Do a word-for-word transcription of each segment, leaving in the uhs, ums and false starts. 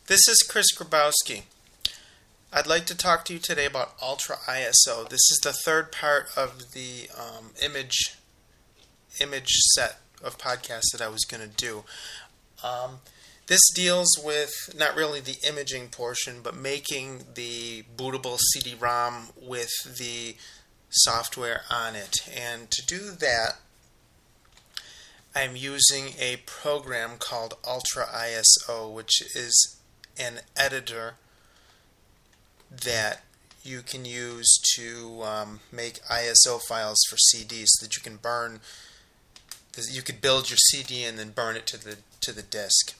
This is Chris Grabowski. I'd like to talk to you today about Ultra I S O. This is the third part of the um, image image set of podcasts that I was going to do. Um, this deals with not really the imaging portion, but making the bootable C D ROM with the software on it. And to do that, I'm using a program called Ultra I S O, which is an editor that you can use to um, make I S O files for C Ds, so that you can burn. You could build your C D and then burn it to the to the disk.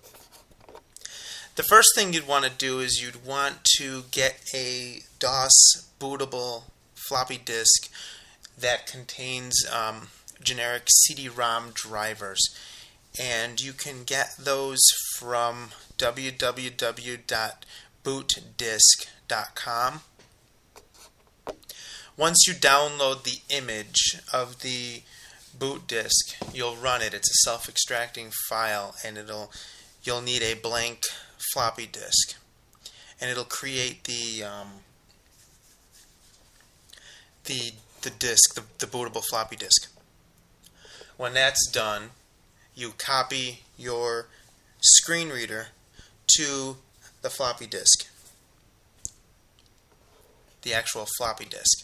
The first thing you'd want to do is you'd want to get a DOS bootable floppy disk that contains um, generic C D ROM drivers, and you can get those from w w w dot boot disk dot com. Once you download the image of the boot disk, you'll run it. It's a self-extracting file, and it'll you'll need a blank floppy disk, and it'll create the um, the the disk, the, the bootable floppy disk. When that's done, you copy your screen reader to the floppy disk, the actual floppy disk.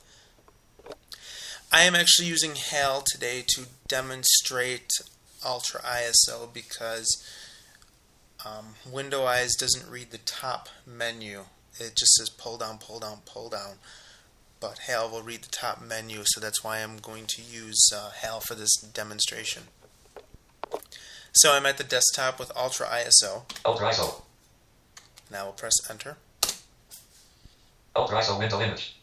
I am actually using HAL today to demonstrate Ultra I S O because um, WindowEyes doesn't read the top menu. It just says pull down, pull down, pull down. But HAL will read the top menu, so that's why I'm going to use uh, HAL for this demonstration. So I'm at the desktop with Ultra I S O. Ultra I S O. Now we'll press enter. Ultra I S O window image.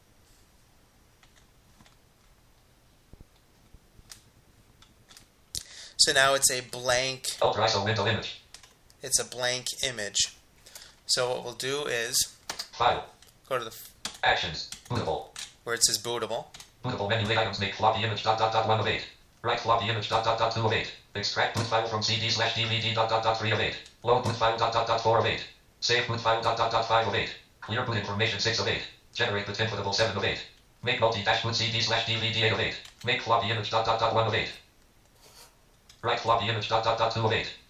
So now it's a blank. Ultra I S O window image. It's a blank image. So what we'll do is File. go to the Actions. Bootable. where it says bootable. Bootable menu list items. Make floppy image dot dot dot one of eight. Write floppy image dot dot dot two of eight. Extract boot file from C D slash D V D dot dot dot three of eight. Load boot file dot dot dot four of eight. Save boot file dot dot dot five of eight. Clear boot information six of eight. Generate boot inputable seven of eight. Make multi-dash boot C D slash D V D eight of eight. Make floppy image dot dot dot one of eight. Write floppy image dot dot dot two of eight.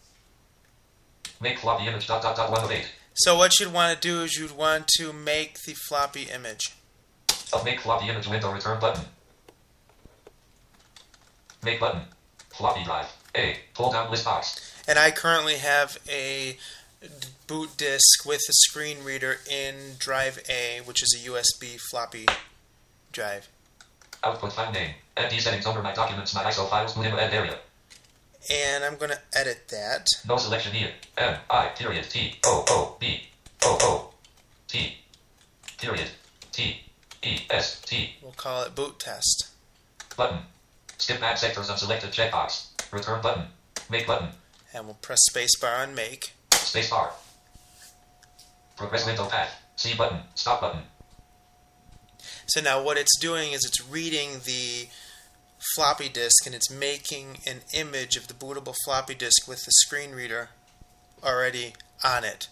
Make floppy image dot dot dot one of eight. So what you'd want to do is you'd want to make the floppy image. Of make floppy image window return button. Make button. Floppy drive. A. Pull down list box. And I currently have a boot disk with a screen reader in drive A, which is a U S B floppy drive. Output file name. N D settings under my documents, my I S O files, boot in ed area. And I'm going to edit that. No selection here. M I period T O O B O O T period T E S T. We'll call it boot test. Button. Skip add sectors unselected checkbox. Return button. Make button. And we'll press spacebar on make. Spacebar. Progress window path. C button. Stop button. So now what it's doing is it's reading the floppy disk, and it's making an image of the bootable floppy disk with the screen reader already on it.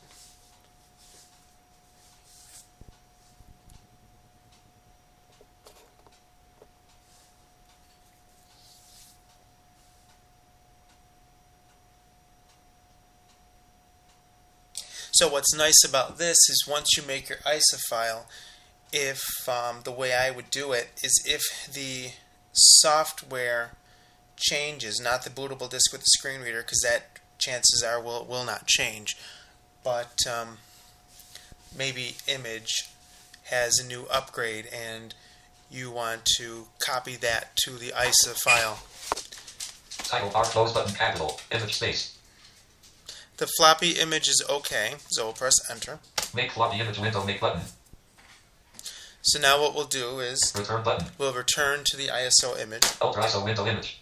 So what's nice about this is once you make your I S O file, if um, the way I would do it is if the software changes, not the bootable disk with the screen reader, because that chances are will will not change, but um, maybe image has a new upgrade and you want to copy that to the I S O file. Title bar close button capital image space. The floppy image is okay, so we'll press enter. Make floppy image window make button. So now what we'll do is Return button. we'll return to the I S O image. Ultra I S O window image.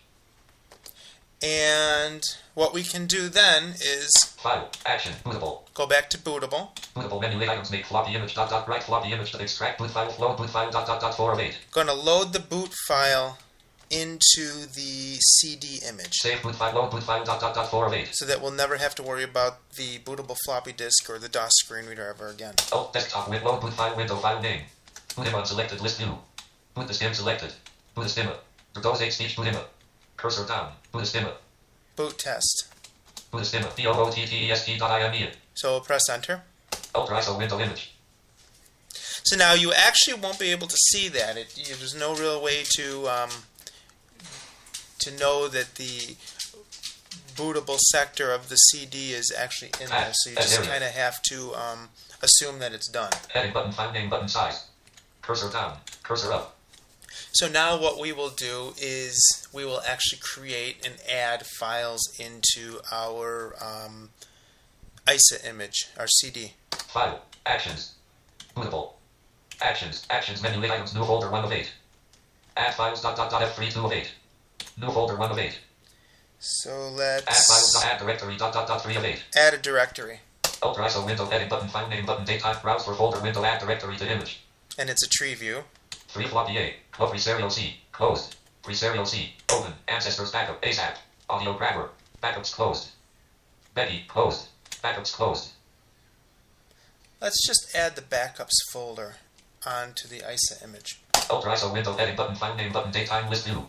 And what we can do then is File. Action. Bootable. go back to bootable. Bootable menu list items. Make floppy image dot dot. Write floppy image to extract boot file. Flow boot file dot dot dot four of eight. Going to load the boot file into the C D image. Save boot file, load boot file, dot, dot, dot, four of eight. So that we'll never have to worry about the bootable floppy disk or the DOS screen reader ever again. Oh, desktop with load boot file, window file name. Boot him on selected list view. Boot the stim selected. Boot the stimmer. Windows eight speech boot him. Cursor down. Boot the stimmer. Boot test. Boot the stimmer. B O O T T E S T dot I M E. So we'll press enter. Ultra I S O window image. So now you actually won't be able to see that. It, you, there's no real way to um, to know that the bootable sector of the C D is actually in there. So you just kind of have to um, assume that it's done. Heading button, file name button size. Cursor down. Cursor up. So now what we will do is we will actually create and add files into our um, I S A image, our C D. File. Actions. Bootable. Actions. Actions menu list items. New folder one of eight. Add files dot dot dot F three two of eight. New folder one of eight. So let's add files dot add directory dot dot dot three of eight. Add a directory. Ultra I S O window heading button file name button date type browse for folder window add directory to image. And it's a tree view. three floppy A. Club free serial C. Closed. Free serial C. Open. Ancestors backup. ASAP. Audio grabber. Backups closed. Betty. Closed. Backups closed. Let's just add the backups folder onto the I S A image. Ultra I S O window heading button file name button daytime list view.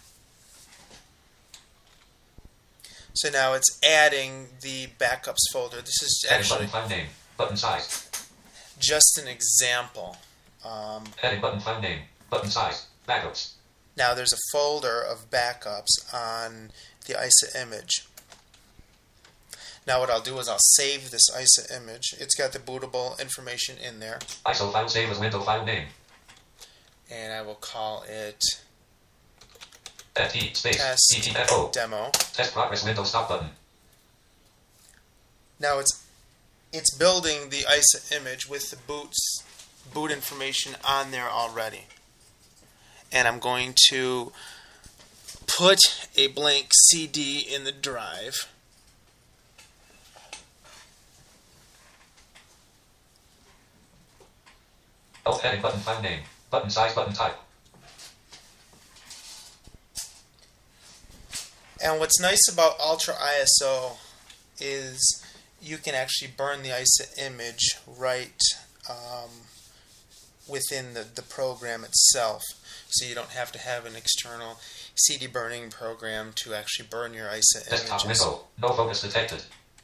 So now it's adding the backups folder. This is Heading actually button file name. Button size. just an example. Um, Heading button file name. Button size. Backups. now there's a folder of backups on the I S A image. Now what I'll do is I'll save this I S A image. It's got the bootable information in there. I S O file save as window file name. And I will call it F T space test E T F O. demo. Test progress window stop button. Now it's it's building the I S A image with the boots boot information on there already. And I'm going to put a blank C D in the drive. Alt heading button file name. Button size button type. And what's nice about Ultra I S O is you can actually burn the I S A image right um, within the, the program itself. So you don't have to have an external C D burning program to actually burn your I S A Desktop images. window. No focus detected.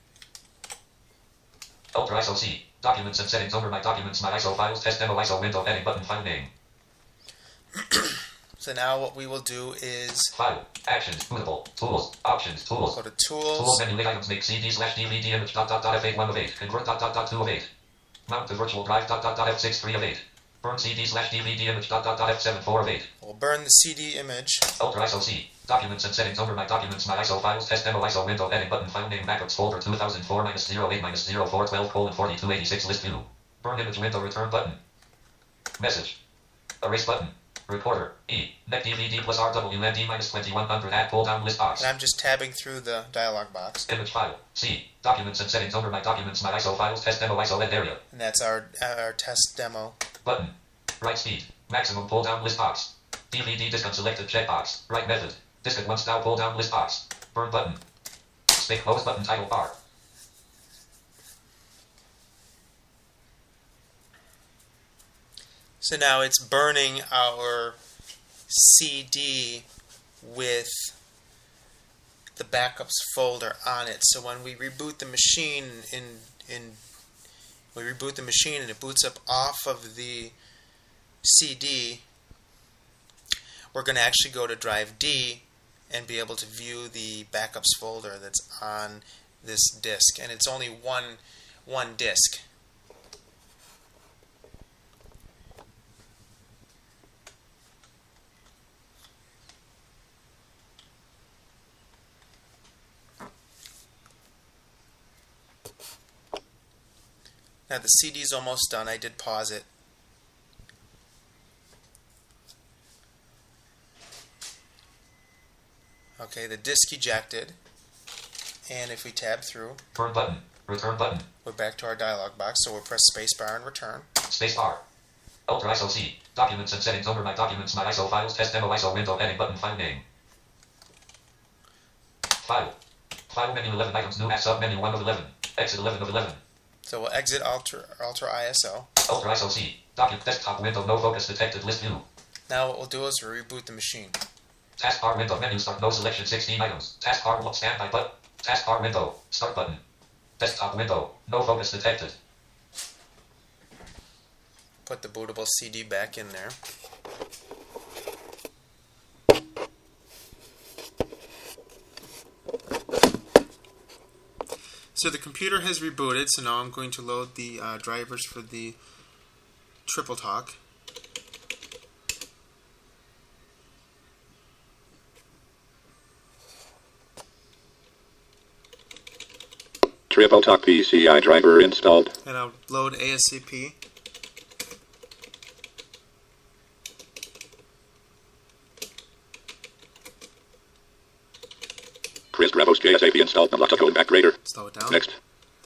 Ultra I S O C. Documents and settings over my documents. My I S O files. Test demo I S O window heading button file name. So now what we will do is File. Actions. Bootable. Tools. Options. Tools. go to Tools Tools, menu list items. Make C D slash D V D image dot dot dot F eight one of eight. Convert dot dot dot two of eight. Mount to virtual drive dot dot dot F six three of eight. Burn C D slash D V D image dot dot dot F seven four of eight. we'll burn the C D image. Ultra I S O C. Documents and settings under my documents. My I S O files. Test demo I S O window heading button file name. Backups folder two thousand four minus zero eight minus zero four twelve colon forty-two eighty-six list view. Burn image window return button. Message. Erase button. Recorder. E. Net D V D plus R W N D minus twenty-one hundred add pull down list box. And I'm just tabbing through the dialog box. Image file. C. Documents and settings under my documents. My I S O files. Test demo I S O ed area. And that's our, our test demo. Button. Right speed. Maximum pull down list box. D V D disk unselected checkbox. Right method. Disk at once now pull down list box. Burn button. Space close button title bar. So now it's burning our C D with the backups folder on it. So when we reboot the machine in in we reboot the machine and it boots up off of the C D, we're going to actually go to drive D and be able to view the backups folder that's on this disk. And it's only one one disk. Now the C D's almost done. I did pause it. Okay, the disk ejected. And if we tab through, Burn button. Return button. we're back to our dialog box. So we'll press spacebar and return. Space bar. Ultra I S O C. Documents and settings over my documents, my I S O files, test demo I S O window, heading button, file name. File. File menu eleven items, new sub menu one of eleven. Exit eleven of eleven. So we'll exit Ultra, Ultra I S O. Ultra I S O C. Document desktop window, no focus detected, list view. Now what we'll do is we'll reboot the machine. Taskbar window, menu start, no selection, sixteen items. Taskbar standby button. Taskbar window, start button. Desktop window, no focus detected. Put the bootable C D back in there. So the computer has rebooted, so now I'm going to load the uh, drivers for the Triple Talk. Triple Talk P C I driver installed. And I'll load ASCP. Chris Bravos K S A P installed. Nalata code back grader. Slow it down. Next.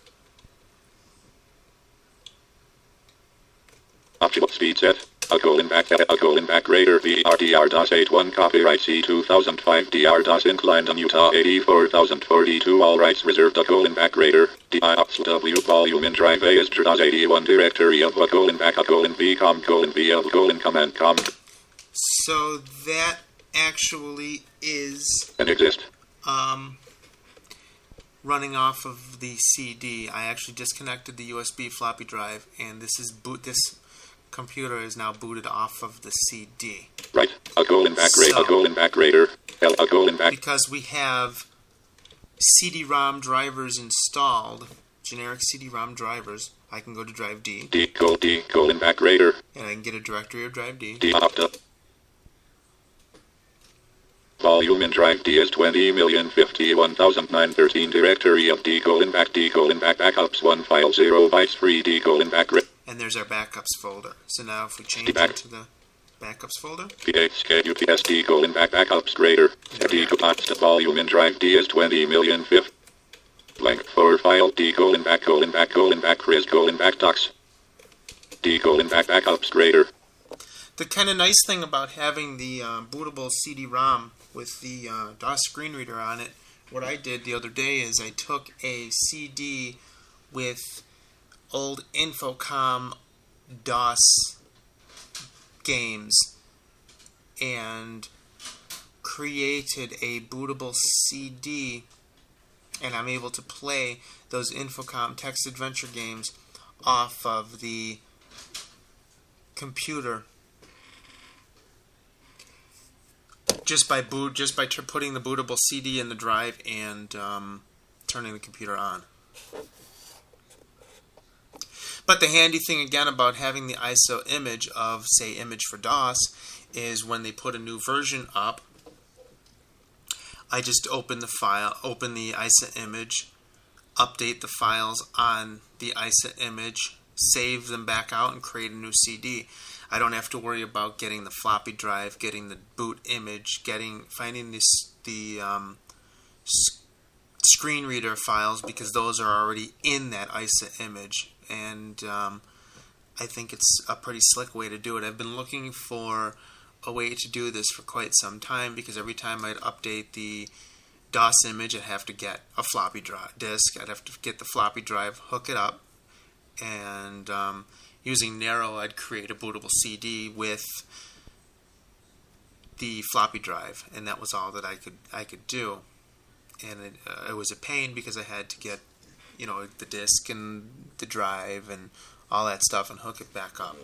Optional speed set. A colon back a colon back grader V R D R DOS eighty-one copyright C two thousand five D R DOS inclined on Utah eighty-four thousand forty-two all rights reserved. A colon back grader D I ops W volume in drive A is DOS eighty-one directory of a colon back a colon V com colon V of colon command com. So that actually is And exist. um, running off of the C D. I actually disconnected the U S B floppy drive, and this is boot. This computer is now booted off of the C D. Right. A colon back grader. So- A colon back grader. L a colon back. Because we have C D ROM drivers installed, generic C D ROM drivers, I can go to drive D, D colon D colon back grader. and I can get a directory of drive D. D opta. Volume in drive D is twenty million fifty-one thousand nine hundred thirteen directory of D colon back D colon back backups one file zero bytes free D colon back gra- And there's our backups folder. So now if we change Back. it to the backups folder, P H K U P S D colon back backups grader. D colon volume in drive D is twenty million fifty. Blank for file D colon back colon back colon back Chris colon back docs. D colon back backups grader. the kind of nice thing about having the uh, bootable C D ROM with the uh, DOS screen reader on it, what I did the other day is I took a C D with old Infocom DOS games and created a bootable C D, and I'm able to play those Infocom text adventure games off of the computer just by boot, just by tr- putting the bootable C D in the drive and um, turning the computer on. But the handy thing again about having the I S O image of, say, Image for DOS is when they put a new version up, I just open the file, open the I S O image, update the files on the I S O image, save them back out, and create a new C D. I don't have to worry about getting the floppy drive, getting the boot image, getting finding this the um, s- screen reader files, because those are already in that I S O image. And um, I think it's a pretty slick way to do it. I've been looking for a way to do this for quite some time, because every time I'd update the DOS image, I'd have to get a floppy drive disk. I'd have to get the floppy drive, hook it up, and um, using Narrow, I'd create a bootable C D with the floppy drive, and that was all that I could I could do. And it, uh, it was a pain because I had to get, you know, the disk and the drive and all that stuff and hook it back up.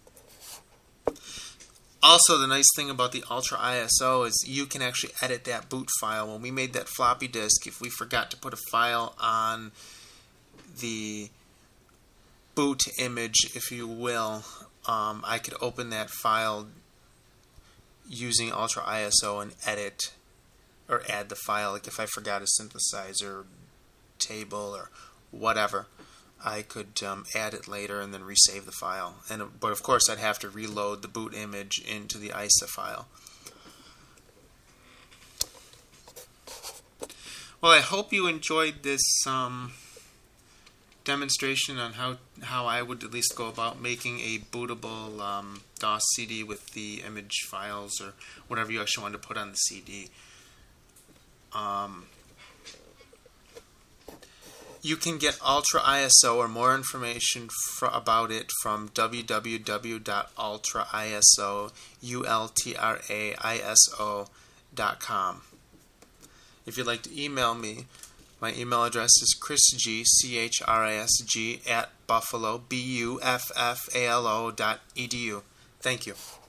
Also, the nice thing about the Ultra I S O is you can actually edit that boot file. When we made that floppy disk, if we forgot to put a file on the boot image, if you will, um, I could open that file using Ultra I S O and edit or add the file. Like if I forgot a synthesizer table or whatever, I could um, add it later and then resave the file. And but of course, I'd have to reload the boot image into the I S O file. Well, I hope you enjoyed this um, demonstration on how how I would at least go about making a bootable um, DOS C D with the image files or whatever you actually want to put on the C D. Um, you can get Ultra I S O or more information fr- about it from w w w dot ultra iso dot com. If you'd like to email me, my email address is chrisg, C H R I S G, at buffalo, B U F F A L O dot E D U. Thank you.